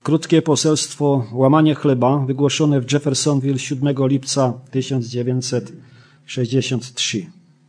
Krótkie poselstwo Łamanie chleba wygłoszone w Jeffersonville 7 lipca 1963.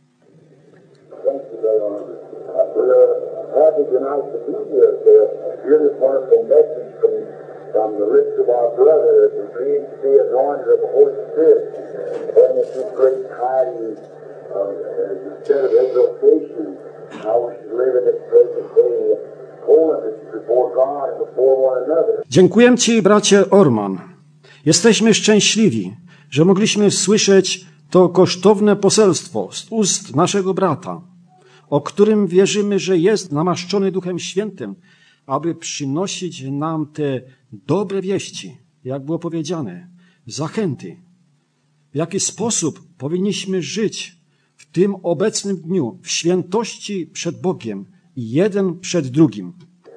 From the lips of our brother, as we dream to be anointed of the Holy Spirit, and it's this great tidings instead of exaltation, how we should live in this present day, holiness before God and before one another. Dziękuję Ci, bracie Orman. Jesteśmy szczęśliwi, że mogliśmy słyszeć to kosztowne poselstwo z ust naszego brata, o którym wierzymy, że jest namaszczony Duchem Świętym, aby przynosić nam te dobre wieści, jak było powiedziane, zachęty. W jaki sposób powinniśmy żyć w tym obecnym dniu, w świętości przed Bogiem i jeden przed drugim.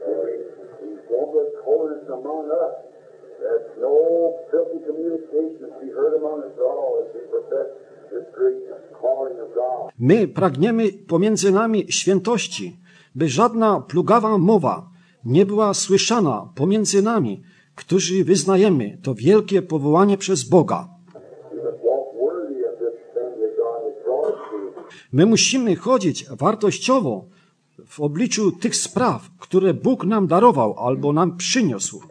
My pragniemy pomiędzy nami świętości, by żadna plugawa mowa nie była słyszana pomiędzy nami, którzy wyznajemy to wielkie powołanie przez Boga. My musimy chodzić wartościowo w obliczu tych spraw, które Bóg nam darował albo nam przyniósł.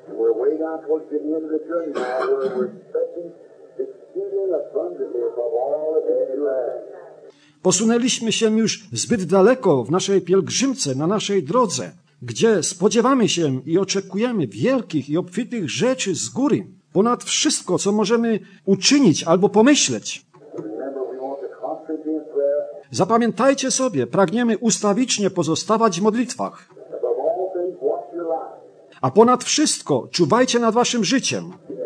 Posunęliśmy się już zbyt daleko w naszej pielgrzymce, na naszej drodze, gdzie spodziewamy się i oczekujemy wielkich i obfitych rzeczy z góry, ponad wszystko, co możemy uczynić albo pomyśleć. Zapamiętajcie sobie, pragniemy ustawicznie pozostawać w modlitwach. A ponad wszystko czuwajcie nad waszym życiem.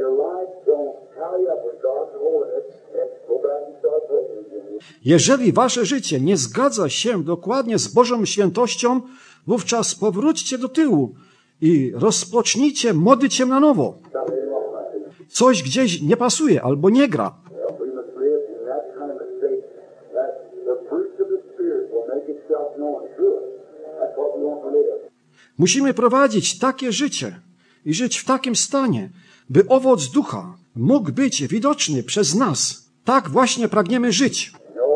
Jeżeli wasze życie nie zgadza się dokładnie z Bożą świętością, wówczas powróćcie do tyłu i rozpocznijcie modlić się na nowo. Coś gdzieś nie pasuje albo nie gra. Musimy prowadzić takie życie i żyć w takim stanie, by owoc ducha mógł być widoczny przez nas. Tak właśnie pragniemy żyć.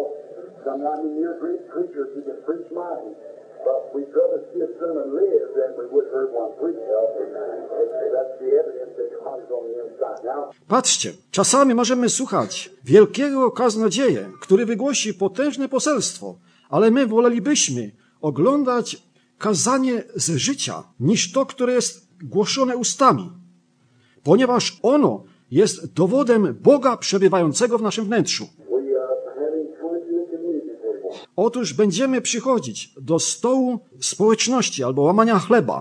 Patrzcie, czasami możemy słuchać wielkiego kaznodzieję, który wygłosi potężne poselstwo, ale my wolelibyśmy oglądać kazanie z życia, niż to, które jest głoszone ustami, ponieważ ono jest dowodem Boga przebywającego w naszym wnętrzu. Otóż będziemy przychodzić do stołu społeczności albo łamania chleba.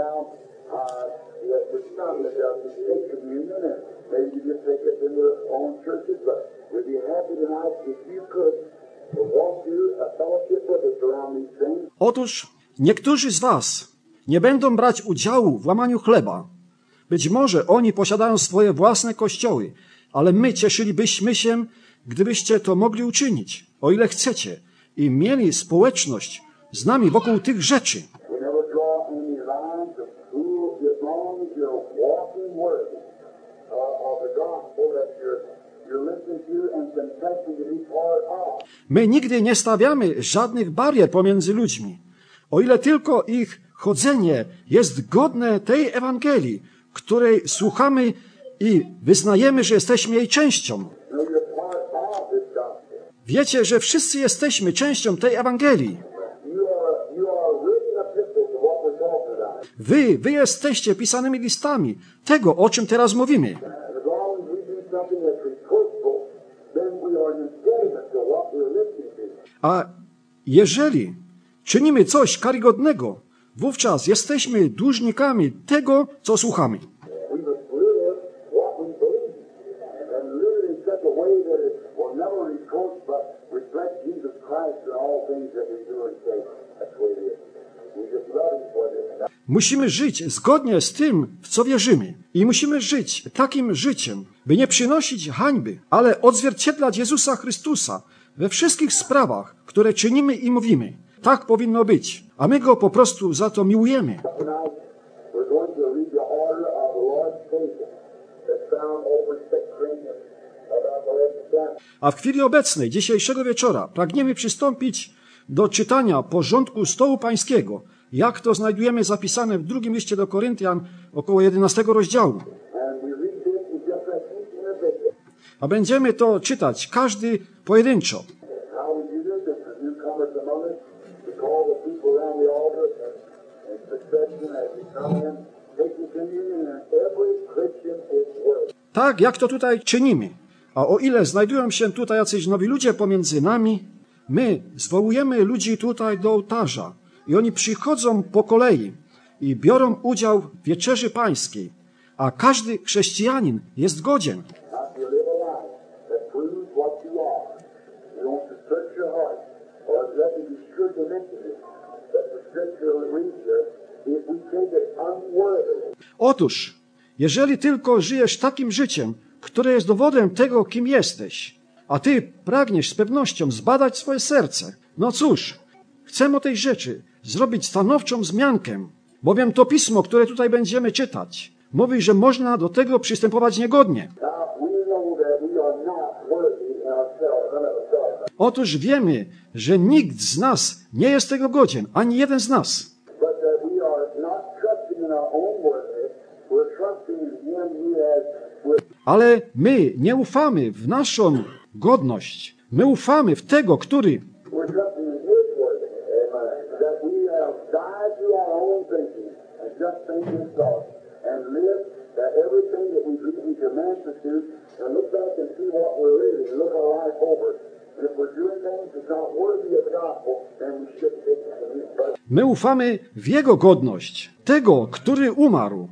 Otóż niektórzy z was nie będą brać udziału w łamaniu chleba. Być może oni posiadają swoje własne kościoły, ale my cieszylibyśmy się, gdybyście to mogli uczynić, o ile chcecie, i mieli społeczność z nami wokół tych rzeczy. My nigdy nie stawiamy żadnych barier pomiędzy ludźmi, o ile tylko ich chodzenie jest godne tej Ewangelii, której słuchamy i wyznajemy, że jesteśmy jej częścią. Wiecie, że wszyscy jesteśmy częścią tej Ewangelii. Wy jesteście pisanymi listami tego, o czym teraz mówimy. A jeżeli czynimy coś karygodnego, wówczas jesteśmy dłużnikami tego, co słuchamy. Musimy żyć zgodnie z tym, w co wierzymy. I musimy żyć takim życiem, by nie przynosić hańby, ale odzwierciedlać Jezusa Chrystusa we wszystkich sprawach, które czynimy i mówimy. Tak powinno być, a my Go po prostu za to miłujemy. We're going to to read the order of the Lord's table that's found over 2 Corinthians about the 11th chapter. A w chwili obecnej, dzisiejszego wieczora, pragniemy przystąpić do czytania porządku stołu pańskiego, jak to znajdujemy zapisane w drugim liście do Koryntian, około 11 rozdziału. And we read this in just like each individual. A będziemy to czytać, każdy pojedynczo. How we do this is for newcomers among us. We call the people around the altar and succession as we come in, taking communion, and every Christian is worthy. Tak, jak to tutaj czynimy. A o ile znajdują się tutaj jacyś nowi ludzie pomiędzy nami, my zwołujemy ludzi tutaj do ołtarza i oni przychodzą po kolei i biorą udział w wieczerzy pańskiej, a każdy chrześcijanin jest godzien. Not to live a life that proves what you are. You want to search your heart, or let me be sure to mention it, that the scripture reads here, if we take it unworthily. Otóż, jeżeli tylko żyjesz takim życiem, które jest dowodem tego, kim jesteś, a ty pragniesz z pewnością zbadać swoje serce, no cóż, chcę o tej rzeczy zrobić stanowczą wzmiankę, bowiem to pismo, które tutaj będziemy czytać, mówi, że można do tego przystępować niegodnie. Now, we know that we are not worthy in ourselves, none of ourselves. Otóż wiemy, że nikt z nas nie jest tego godzien, ani jeden z nas. But that we are not trusting in our own worthiness, we're trusting in Him who has with Ale my nie ufamy w naszą godność. My ufamy w tego, który we're trusting in His worthiness. Amen. That we have died to our own thinking and just thinking thoughts and live that everything that He commands us to, and look back and see what we're living, look our life over. And if we're doing things that's not worthy of the gospel, then we shouldn't take it from His presence. my ufamy w Jego godność, tego, który umarł.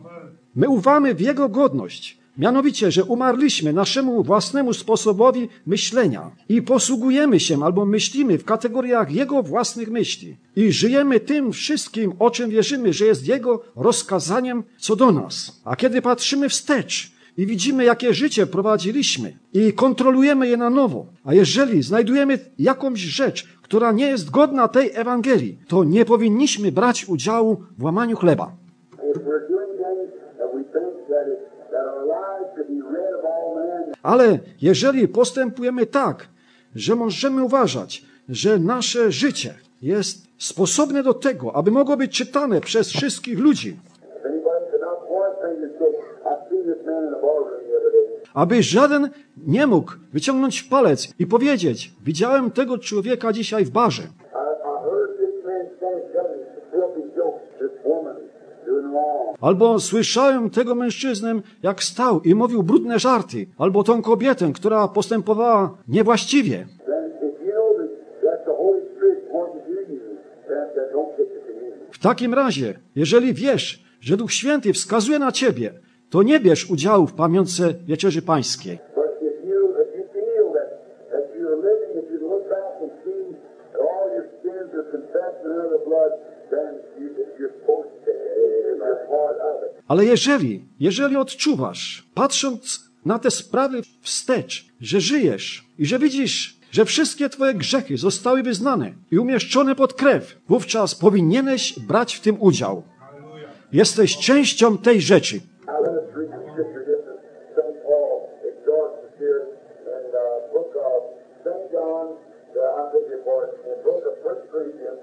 My ufamy w Jego godność. Mianowicie, że umarliśmy naszemu własnemu sposobowi myślenia i posługujemy się albo myślimy w kategoriach Jego własnych myśli i żyjemy tym wszystkim, o czym wierzymy, że jest Jego rozkazaniem co do nas. A kiedy patrzymy wstecz i widzimy, jakie życie prowadziliśmy i kontrolujemy je na nowo, a jeżeli znajdujemy jakąś rzecz, która nie jest godna tej Ewangelii, to nie powinniśmy brać udziału w łamaniu chleba. If we're doing things that we think that our lives should be read of all men, Ale jeżeli postępujemy tak, że możemy uważać, że nasze życie jest sposobne do tego, aby mogło być czytane przez wszystkich ludzi, if anybody could not point fingers and say, I've seen this man in the ballroom the other day. aby żaden nie mógł wyciągnąć palec i powiedzieć, widziałem tego człowieka dzisiaj w barze, I heard this man stand telling filthy jokes, this woman doing wrong. albo słyszałem tego mężczyznę, jak stał i mówił brudne żarty, albo tą kobietę, która postępowała niewłaściwie. Then if you know that's the Holy Spirit pointing to you, then don't take the communion. W takim razie, jeżeli wiesz, że Duch Święty wskazuje na ciebie, to nie bierz udziału w pamiątce Wieczerzy Pańskiej. But if you feel that you're living, if you look back and see that all your sins are confessed under the blood, then you're supposed to be part of it. Ale jeżeli odczuwasz, patrząc na te sprawy wstecz, że żyjesz i że widzisz, że wszystkie twoje grzechy zostały wyznane i umieszczone pod krew, wówczas powinieneś brać w tym udział. Jesteś częścią tej rzeczy. Now let us read the scripture here from St. Paul exhorts us here in the book of St. John, I'm going to report, in the book of 1 Corinthians,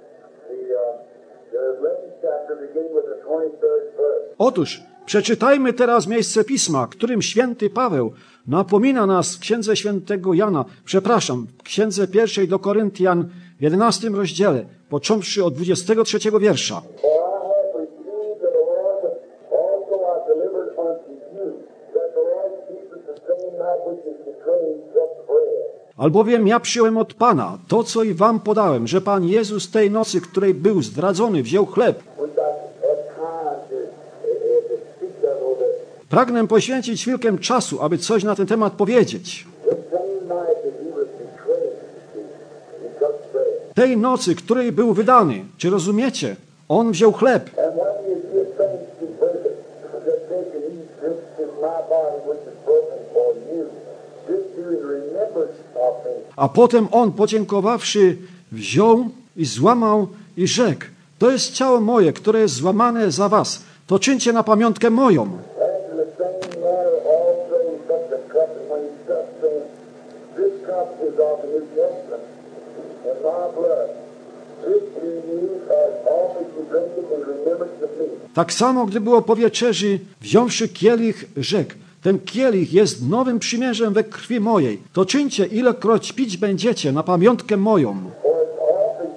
the 11th chapter, beginning with the 23rd verse. Otóż przeczytajmy teraz miejsce Pisma, którym święty Paweł napomina nas w księdze świętego Jana, w księdze pierwszej do Koryntian w 11 rozdziale, począwszy od 23 wiersza. For I have received of the Lord also I delivered unto you, that the Lord Jesus, the same night which is betrayed, took bread. Albowiem ja przyjąłem od Pana to, co i wam podałem, że Pan Jezus tej nocy, której był zdradzony, wziął chleb. We got time to speak that a little bit. Pragnę poświęcić chwilkę czasu, aby coś na ten temat powiedzieć. The same night that he was betrayed, he took bread. Tej nocy, której był wydany, czy rozumiecie? On wziął chleb. And when you give thanks to break it, that take and eat, this is my body which is broken for you. This do in remembrance of me. A potem on, podziękowawszy, wziął i złamał i rzekł: to jest ciało moje, które jest złamane za was. to czyńcie na pamiątkę moją. And in the same manner also he took the cup, and when he supped, saying, This cup is of the New Testament in my blood. This do ye as oft as you drink it in remembrance of me. Tak samo, gdy było po wieczerzy, wziąwszy kielich, rzekł, ten kielich jest nowym przymierzem we krwi mojej. To czyńcie, ilekroć pić będziecie, na pamiątkę moją. For as oft as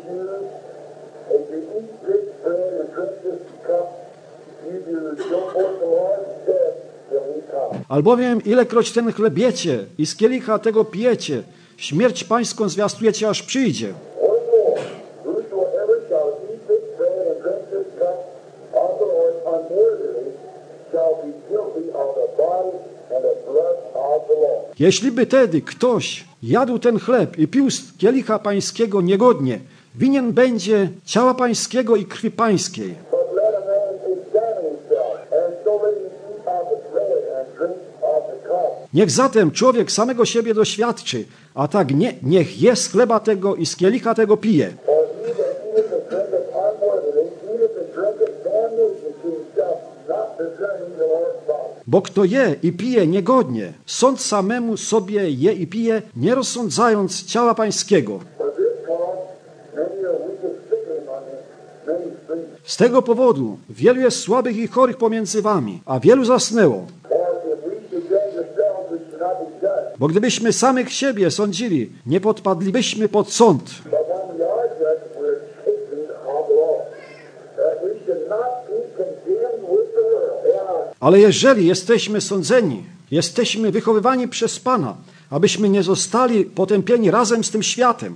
you eat this bread and drink this cup, you do show forth the Lord's death till he come. Albowiem ilekroć ten chleb jecie i z kielicha tego pijecie, śmierć pańską zwiastujecie, aż przyjdzie. Wherefore, whosoever shall eat this bread and drink this cup of the Lord unworthily shall be guilty of the body and the blood of the Lord. Jeśliby tedy ktoś jadł ten chleb i pił z kielicha pańskiego niegodnie, winien będzie ciała pańskiego i krwi pańskiej. But let a man examine himself, and so let him eat of the bread and drink of the cup. Niech zatem człowiek samego siebie doświadczy, a tak niech je z chleba tego i z kielicha tego pije. For he that eateth and drinketh unworthily eateth and drinketh damnation to himself, not discerning the Lord's body. Bo kto je i pije niegodnie, sąd samemu sobie je i pije, nie rozsądzając ciała pańskiego. For this cause many are weak and sickly among you, many sleep. Z tego powodu wielu jest słabych i chorych pomiędzy wami, a wielu zasnęło. For if we should judge ourselves, we should not be judged. Bo gdybyśmy samych siebie sądzili, nie podpadlibyśmy pod sąd. But when we are judged, we're chastened of the Lord, that we should not be condemned with the world. Ale jeżeli jesteśmy sądzeni, jesteśmy wychowywani przez Pana, abyśmy nie zostali potępieni razem z tym światem.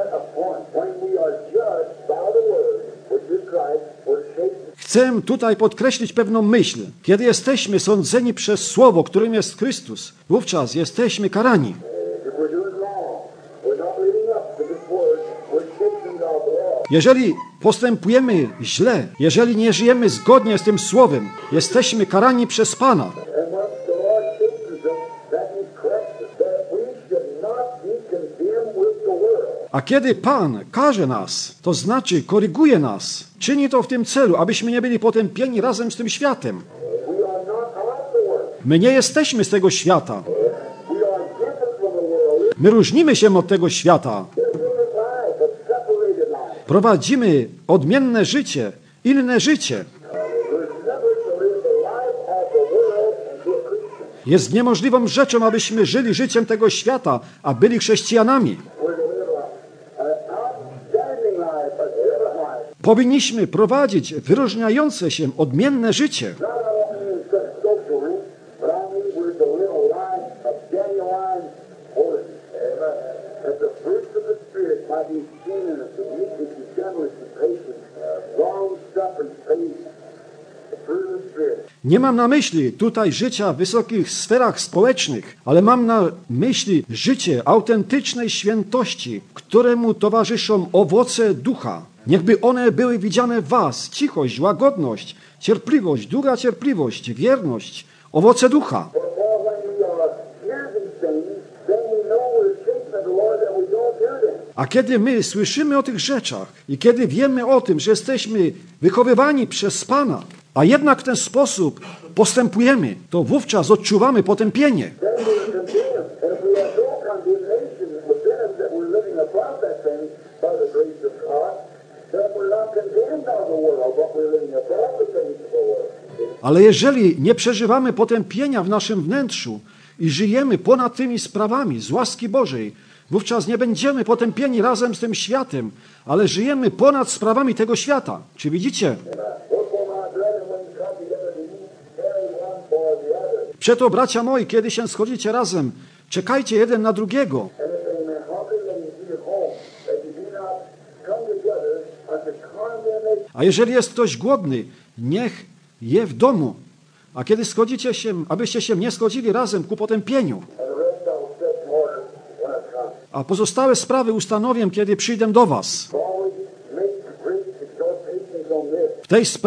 When we are judged by the word, which is Christ, we're chastened. Chcę tutaj podkreślić pewną myśl. Kiedy jesteśmy sądzeni przez Słowo, którym jest Chrystus, wówczas jesteśmy karani. If we're doing wrong, we're not living up to this word, we're chastened of the Lord. Jeżeli postępujemy źle, jeżeli nie żyjemy zgodnie z tym Słowem, jesteśmy karani przez Pana. And when the Lord chastens us, that He corrects us, that we should not be condemned with the world. A kiedy Pan karze nas, to znaczy koryguje nas, czyni to w tym celu, abyśmy nie byli potępieni razem z tym światem. We are not of the world. My nie jesteśmy z tego świata. We are different from the world. My różnimy się od tego świata. We live a life, a separated life. Prowadzimy odmienne życie, inne życie. We're never to live the life of the world and be a Christian. Jest niemożliwą rzeczą, abyśmy żyli życiem tego świata, a byli chrześcijanami. We're to live an outstanding life, a different life. Powinniśmy prowadzić wyróżniające się, odmienne życie. Not only in such social rooms, but I mean we're to live a life of genuine holiness. Amen. That the fruits of the Spirit might be seen in us, the meekness and gentleness and patience, long suffering, faith, the fruit of the Spirit. Nie mam na myśli tutaj życia w wysokich sferach społecznych, ale mam na myśli życie autentycznej świętości, któremu towarzyszą owoce ducha. Niechby one były widziane w was: cichość, łagodność, cierpliwość, długa cierpliwość, wierność, owoce ducha. For when we are hear these things, then we know we're shaken of the Lord that we don't do them. A kiedy my słyszymy o tych rzeczach i kiedy wiemy o tym, że jesteśmy wychowywani przez Pana, a jednak w ten sposób postępujemy, to wówczas odczuwamy potępienie. Then we're condemned. And if we have no condemnation within us that we're living above that thing by the grace of God, then we're not condemned of the world, but we're living above the things of the world. Ale jeżeli nie przeżywamy potępienia w naszym wnętrzu i żyjemy ponad tymi sprawami z łaski Bożej, wówczas nie będziemy potępieni razem z tym światem, ale żyjemy ponad sprawami tego świata. Czy widzicie? Wherefore, my brethren, when you come together to eat, carry one for the other. Przeto, bracia moi, kiedy się schodzicie razem, czekajcie jeden na drugiego. And if any man hunger, let him eat at home, that you do not come together unto condemnation. A jeżeli jest ktoś głodny, niech je w domu. A kiedy schodzicie się, abyście się nie schodzili razem ku potępieniu. And the rest I will set in order when I come. A pozostałe sprawy ustanowię, kiedy przyjdę do was. Always make great exhortations on this, W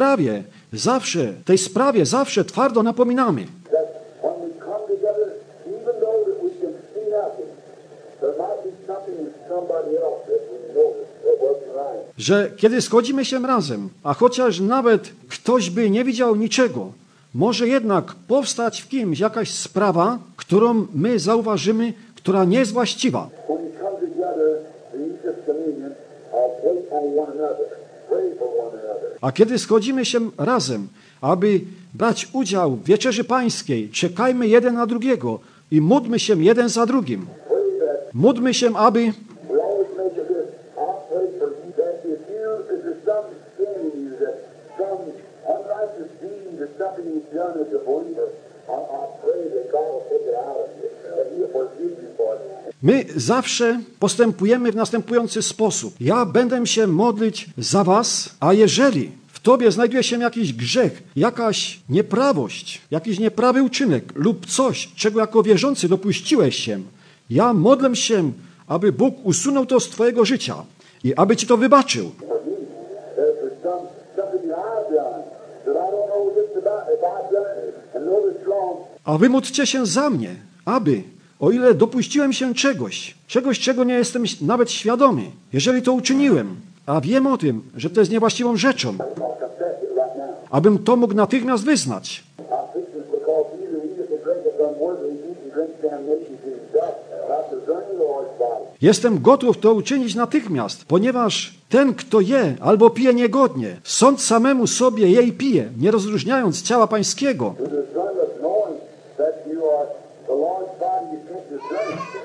tej sprawie zawsze twardo napominamy, that when we come together, even though that we can see nothing, there might be something in somebody else that we notice that wasn't right. że kiedy schodzimy się razem, a chociaż nawet ktoś by nie widział niczego, może jednak powstać w kimś jakaś sprawa, którą my zauważymy, która nie jest właściwa. When we come together to eat this communion, wait on one another, pray for one another. A kiedy schodzimy się razem, aby brać udział w wieczerzy pańskiej, czekajmy jeden na drugiego i módlmy się jeden za drugim. Módlmy się, aby We always make it this, I'll pray for you that if there's some sin in you, that some unrighteous deed or something you've done as a believer, I pray that God will take it out of you, that He'll forgive you for it. my zawsze postępujemy w następujący sposób. Ja będę się modlić za was, a jeżeli w tobie znajduje się jakiś grzech, jakaś nieprawość, jakiś nieprawy uczynek lub coś, czego jako wierzący dopuściłeś się, ja modlę się, aby Bóg usunął to z twojego życia i aby ci to wybaczył. For me, if there's something that I've done that I don't know this about, if I've done it and know it's wrong, A wy módlcie się za mnie, aby, o ile dopuściłem się czegoś, czego nie jestem nawet świadomy, jeżeli to uczyniłem, a wiem o tym, że to jest niewłaściwą rzeczą, I'll confess it right now. abym to mógł natychmiast wyznać. I'll fix this because either he that drinketh unworthily eat and drink damnation to himself, without discerning the Lord's body. Jestem gotów to uczynić natychmiast, ponieważ ten, kto je albo pije niegodnie, sąd samemu sobie je i pije, nie rozróżniając ciała pańskiego. To discern of knowing that you are the Lord's body, you can't discern it.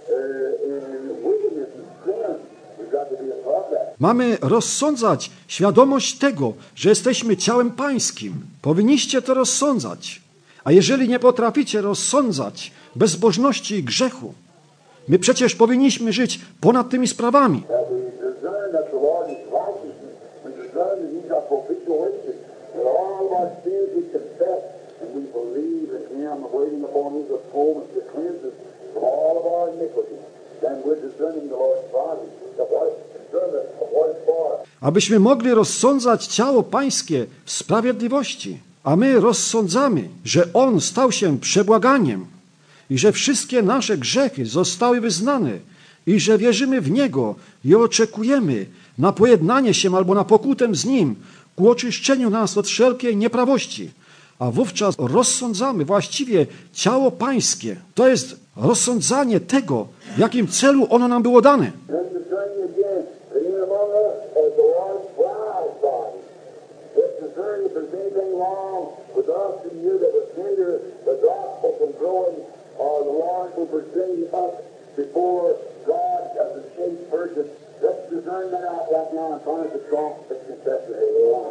In wickedness and sin, we've got to be above that. Mamy rozsądzać świadomość tego, że jesteśmy ciałem pańskim. Powinniście to rozsądzać. A jeżeli nie potraficie rozsądzać bezbożności i grzechu, my przecież powinniśmy żyć ponad tymi sprawami. That we discern that the Lord is righteousness. We discern that He's our propitiation. That all of our sins we confess and we believe in Him, waiting upon His atonement to cleanse us from all of our iniquities. Then we're discerning the Lord's body. Discernment of what is for us. Abyśmy mogli rozsądzać ciało pańskie w sprawiedliwości, a my rozsądzamy, że On stał się przebłaganiem i że wszystkie nasze grzechy zostały wyznane i że wierzymy w Niego i oczekujemy na pojednanie się albo na pokutę z Nim ku oczyszczeniu nas od wszelkiej nieprawości. A wówczas rozsądzamy właściwie ciało pańskie. To jest rozsądzanie tego, w jakim celu ono nam było dane. Then discerning again that in among us as the Lord's bride body. Let's discern if there's anything wrong with us and you that would hinder the gospel from growing or the Lord from presenting us before God as a chaste virgin. Let's discern that out right now in front of the cross and confess it.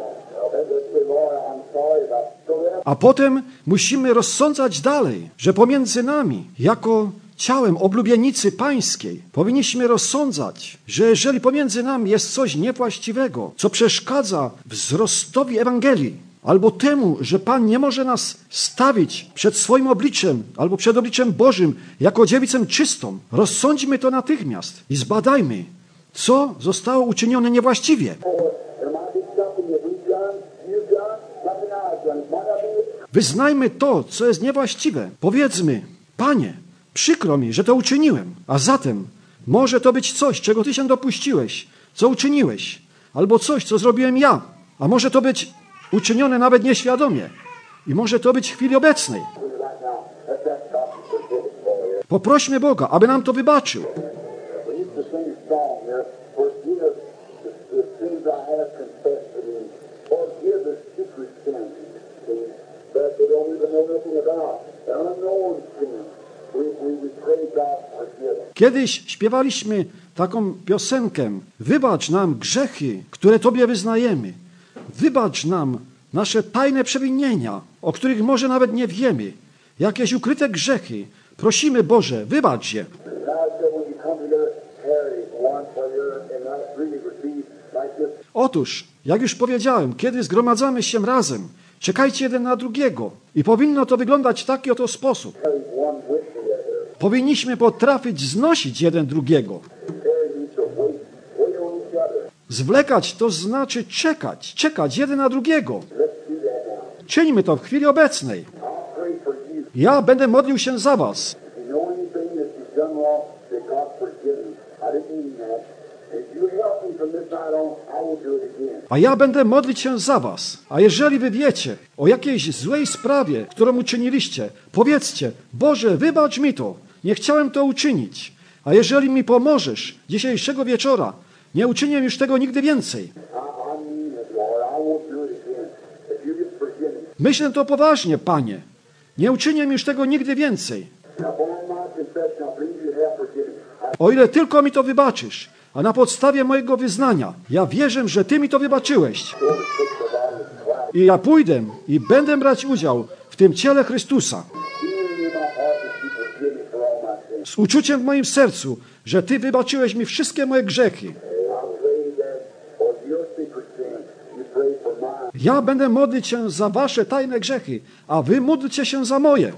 Let's say, Lord, I'm sorry about it. So that A potem musimy rozsądzać dalej, że pomiędzy nami, jako ciałem oblubienicy pańskiej, powinniśmy rozsądzać, że jeżeli pomiędzy nami jest coś niewłaściwego, co przeszkadza wzrostowi Ewangelii, albo temu, że Pan nie może nas stawić przed swoim obliczem, albo przed obliczem Bożym, jako dziewicę czystą, rozsądźmy to natychmiast i zbadajmy, co zostało uczynione niewłaściwie. there might be something that we've done, you've done, something I've done. It might not be Wyznajmy to, co jest niewłaściwe. Powiedzmy, Panie, przykro mi, że to uczyniłem, a zatem może to być coś, czego Ty się dopuściłeś, co uczyniłeś, albo coś, co zrobiłem ja, a może to być uczynione nawet nieświadomie i może to być w chwili obecnej. right now. Let that stop and forgive it for you. Poprośmy Boga, aby nam to wybaczył. We used to sing a song here, forgive the sins I have confessed to thee. Forgive the secret sins, that they don't even know nothing about. The unknown sins. We pray God forgive them. Kiedyś śpiewaliśmy taką piosenkę: wybacz nam grzechy, które Tobie wyznajemy. Wybacz nam nasze tajne przewinienia, o których może nawet nie wiemy. Jakieś ukryte grzechy. Prosimy, Boże, wybacz je. And now I said, when you come together, carry one for your and not really receive like this. Otóż, jak już powiedziałem, kiedy zgromadzamy się razem, czekajcie jeden na drugiego. I powinno to wyglądać w taki oto sposób. Carry one with the other. Powinniśmy potrafić znosić jeden drugiego. Carry each other. Wait on each other. Zwlekać to znaczy czekać jeden na drugiego. Let's do that now. Czyńmy to w chwili obecnej. I'll pray for you. Ja będę modlił się za was. If you know anything that you've done wrong, that God forgive you. I didn't mean that. If you help me from this night on, I a ja będę modlić się za was. A jeżeli wy wiecie o jakiejś złej sprawie, którą uczyniliście, powiedzcie, Boże, wybacz mi to, nie chciałem to uczynić. A jeżeli mi pomożesz dzisiejszego wieczora, nie uczynię już tego nigdy więcej. Myślę to poważnie, Panie. Nie uczynię już tego nigdy więcej. O ile tylko mi to wybaczysz, a na podstawie mojego wyznania, ja wierzę, że Ty mi to wybaczyłeś. I ja pójdę i będę brać udział w tym ciele Chrystusa. Z uczuciem w moim sercu, że Ty wybaczyłeś mi wszystkie moje grzechy. Ja będę modlić się za wasze tajne grzechy, a wy módlcie się za moje.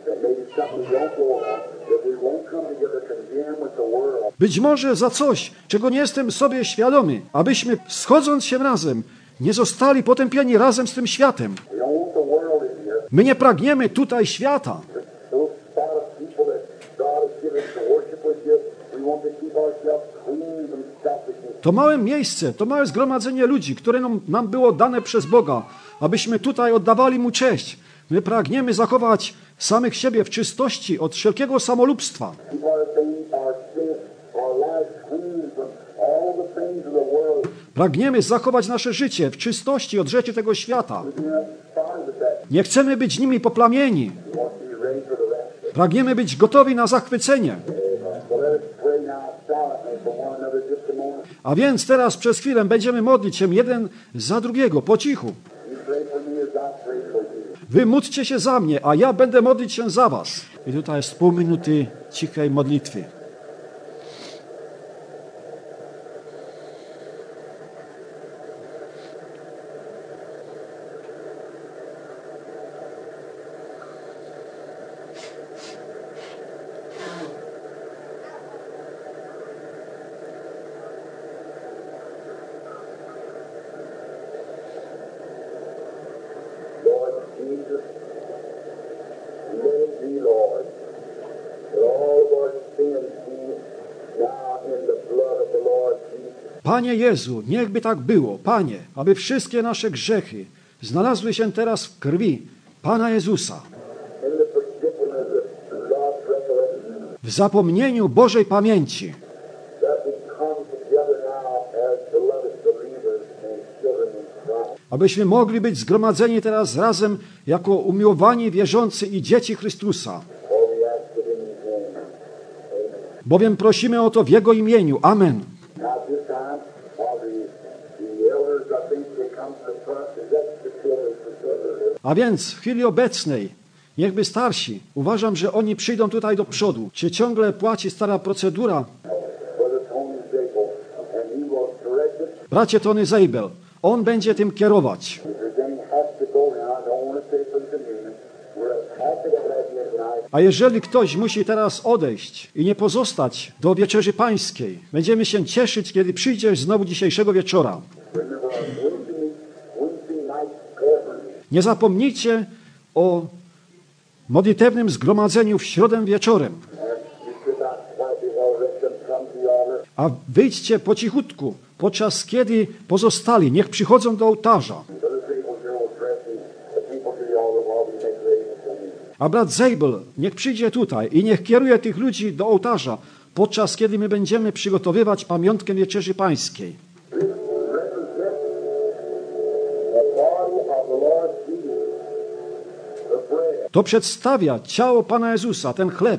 Być może za coś, czego nie jestem sobie świadomy, abyśmy schodząc się razem, nie zostali potępieni razem z tym światem. My nie pragniemy tutaj świata. To małe miejsce, to małe zgromadzenie ludzi, które nam było dane przez Boga, abyśmy tutaj oddawali Mu cześć. My pragniemy zachować samych siebie w czystości od wszelkiego samolubstwa. Pragniemy zachować nasze życie w czystości od rzeczy tego świata. Nie chcemy być nimi poplamieni. Pragniemy być gotowi na zachwycenie. A więc teraz przez chwilę będziemy modlić się jeden za drugiego, po cichu. Wy módlcie się za mnie, a ja będę modlić się za was. I tutaj jest pół minuty cichej modlitwy. Panie Jezu, niechby tak było, Panie, aby wszystkie nasze grzechy znalazły się teraz w krwi Pana Jezusa. W zapomnieniu Bożej pamięci. Abyśmy mogli być zgromadzeni teraz razem jako umiłowani wierzący i dzieci Chrystusa. Bowiem prosimy o to w Jego imieniu. Amen. A więc w chwili obecnej niechby starsi, uważam, że oni przyjdą tutaj do przodu. Czy ciągle płaci stara procedura? Bracie Tony Zabel, on będzie tym kierować. A jeżeli ktoś musi teraz odejść i nie pozostać do Wieczerzy Pańskiej, będziemy się cieszyć, kiedy przyjdziesz znowu dzisiejszego wieczora. Nie zapomnijcie o modlitewnym zgromadzeniu w środę wieczorem. A wyjdźcie po cichutku, podczas kiedy pozostali, niech przychodzą do ołtarza. A brat Zabel niech przyjdzie tutaj i niech kieruje tych ludzi do ołtarza, podczas kiedy my będziemy przygotowywać pamiątkę Wieczerzy Pańskiej. To przedstawia ciało Pana Jezusa, ten chleb.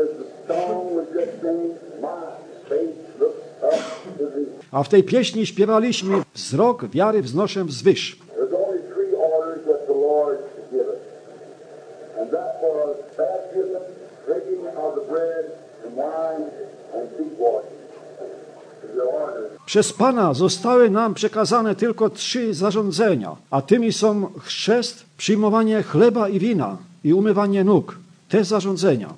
A w tej pieśni śpiewaliśmy: wzrok wiary wznoszę wzwyż. Przez Pana zostały nam przekazane tylko 3 zarządzenia, a tymi są chrzest, przyjmowanie chleba i wina i umywanie nóg. Te zarządzenia.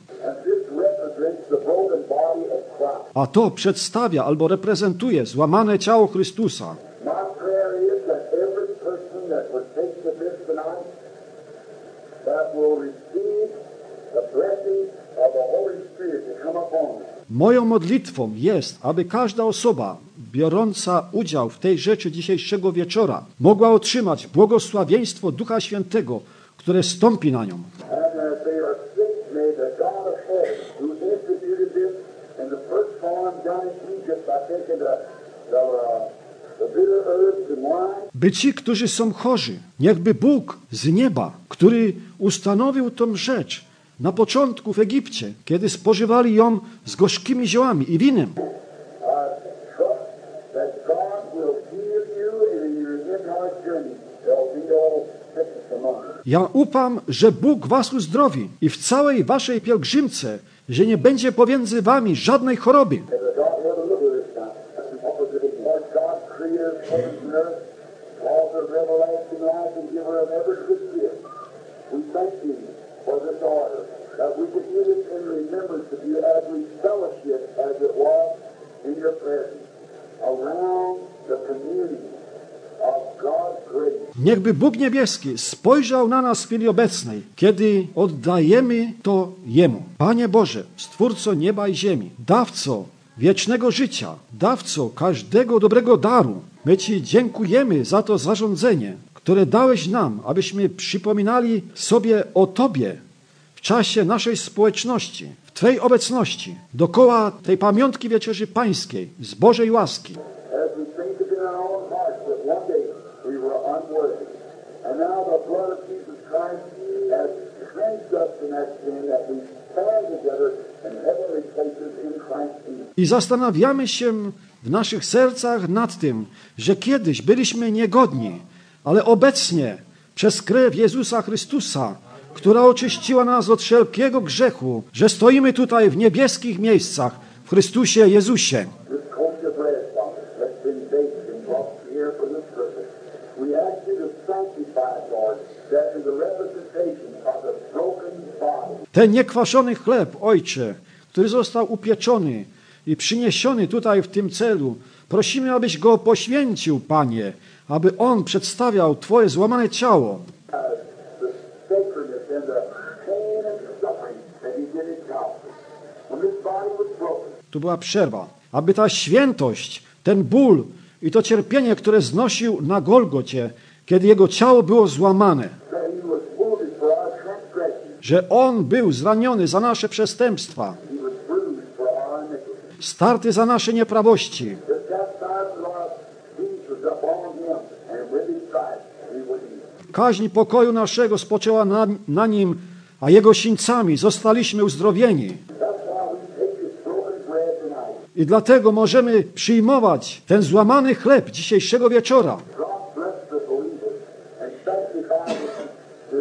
A to przedstawia albo reprezentuje złamane ciało Chrystusa. Moją modlitwą jest, aby każda osoba biorąca udział w tej rzeczy dzisiejszego wieczora mogła otrzymać błogosławieństwo Ducha Świętego, które stąpi na nią. And as they are sick, may the God of heaven, who instituted this in the first form done in Egypt by taking the bitter herbs and wine, By ci, którzy są chorzy, niechby Bóg z nieba, który ustanowił tą rzecz na początku w Egipcie, kiedy spożywali ją z gorzkimi ziołami i winem, trust that God will heal you in your entire journey. There'll be no sickness among you. ja ufam, że Bóg was uzdrowi i w całej waszej pielgrzymce, że nie będzie pomiędzy wami żadnej choroby. As a God, you have a look at this now. What was it? Lord God, creator of heaven and earth, author of everlasting life and giver of every good gift. We thank you for this order, that we could do this in remembrance of you as we fellowship, as it was, in your presence, around the community of God's grace. Niechby Bóg niebieski spojrzał na nas w chwili obecnej, kiedy oddajemy to Jemu. Panie Boże, Stwórco nieba i ziemi, dawco wiecznego życia, dawco każdego dobrego daru, my Ci dziękujemy za to zarządzenie, które dałeś nam, abyśmy przypominali sobie o Tobie w czasie naszej społeczności, w Twojej obecności, dokoła tej pamiątki Wieczerzy Pańskiej, z Bożej łaski. As we think it in our own hearts that one day we were unworthy. And now the blood of Jesus Christ has cleansed us from that sin, that we stand together in heavenly places in Christ Jesus. I zastanawiamy się w naszych sercach nad tym, że kiedyś byliśmy niegodni, ale obecnie przez krew Jezusa Chrystusa, która oczyściła nas od wszelkiego grzechu, że stoimy tutaj w niebieskich miejscach w Chrystusie Jezusie. This coast of bread, Father, that's been baked and brought here for this purpose. We ask you to sanctify it, Lord, that is the representation of the broken body. Ten niekwaszony chleb, Ojcze, który został upieczony i przyniesiony tutaj w tym celu, prosimy, abyś go poświęcił, Panie, aby on przedstawiał Twoje złamane ciało. The sacredness and the pain and suffering that he did in Calvary. When this body was broken, Tu była przerwa. Aby ta świętość, ten ból i to cierpienie, które znosił na Golgocie, kiedy jego ciało było złamane, that he was wounded for our transgressions, że on był zraniony za nasze przestępstwa, he was bruised for our iniquities. starty za nasze nieprawości. The chastisement of our peace was upon him, and with his stripes we were healed. Kaźń pokoju naszego spoczęła na nim, a jego sińcami zostaliśmy uzdrowieni. That's why we take this broken bread tonight. I dlatego możemy przyjmować ten złamany chleb dzisiejszego wieczora. God bless the believers and sanctify this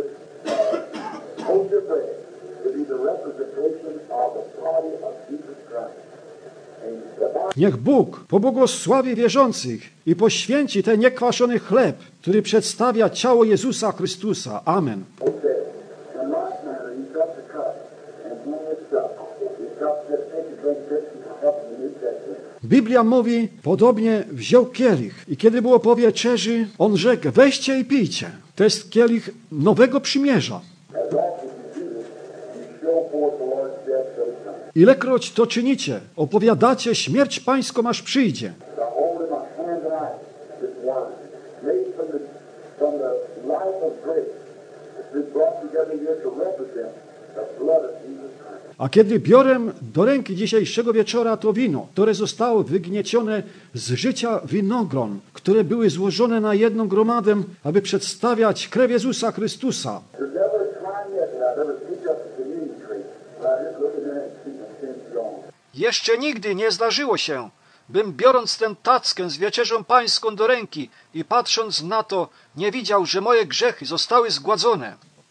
kosher bread to be the representation of the body of Jesus Christ. And the body Niech Bóg pobłogosławi wierzących i poświęci ten niekwaszony chleb, który przedstawia ciało Jezusa Chrystusa. Amen. said, in like manner he took the cup, and when it stuck, he cup that take and drink this is the cup of the New Testament. Biblia mówi, podobnie wziął kielich i kiedy było po wieczerzy, on rzekł, weźcie i pijcie. To jest kielich nowego przymierza. As often as you do this, you show forth the Lord's death till he comes. Ilekroć to czynicie, opowiadacie śmierć pańską, aż przyjdzie. To hold in my hand tonight this wine, made from the life of grace, it's been brought together here to represent the blood of Jesus Christ. A kiedy biorę do ręki dzisiejszego wieczora to wino, które zostało wygniecione z życia winogron, które były złożone na jedną gromadę, aby przedstawiać krew Jezusa Chrystusa. There's never a time yet that I've ever picked up the communion tree, but I just look in there and see my sins gone. Jeszcze nigdy nie zdarzyło się, bym biorąc tę tackę z wieczerzą pańską do ręki i patrząc na to, nie widział, że moje grzechy zostały zgładzone.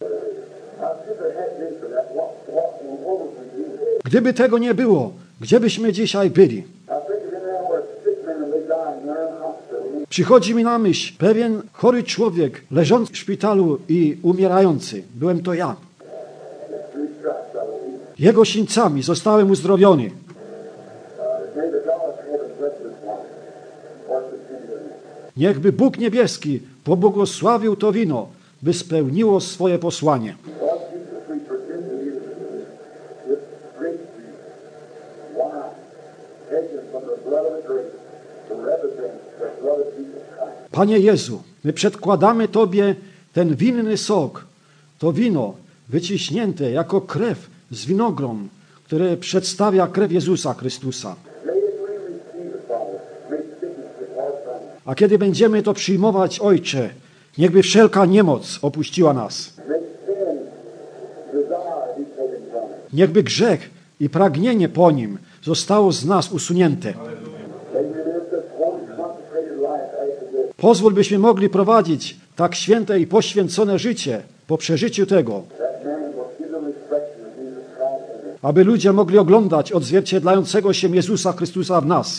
If it had been for that, what would we do? Gdyby tego nie było, gdzie byśmy dzisiaj byli? I think of in there where a sick man and they die and they're in the hospital. Przychodzi mi na myśl pewien chory człowiek leżący w szpitalu i umierający. Byłem to ja. Three stripes I will eat. Jego sińcami zostałem uzdrowiony. May the God of heaven bless this wine. Wash the sin of it. Niechby Bóg niebieski pobłogosławił to wino, by spełniło swoje posłanie. Lord Jesus, we present to you this grape juice, wine, taken from the blood of the grape, to Panie Jezu, my przedkładamy Tobie ten winny sok, to wino wyciśnięte jako krew z winogron, które przedstawia krew Jezusa Chrystusa. A kiedy będziemy to przyjmować, Ojcze, niechby wszelka niemoc opuściła nas. Niechby grzech i pragnienie po nim zostało z nas usunięte. Pozwól, byśmy mogli prowadzić tak święte i poświęcone życie po przeżyciu tego, aby ludzie mogli oglądać odzwierciedlającego się Jezusa Chrystusa w nas.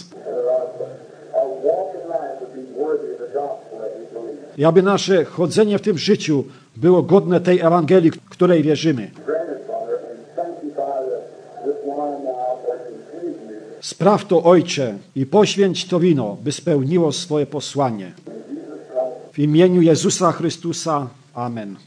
I aby nasze chodzenie w tym życiu było godne tej Ewangelii, której wierzymy. Spraw to, Ojcze, i poświęć to wino, by spełniło swoje posłanie. W imieniu Jezusa Chrystusa. Amen.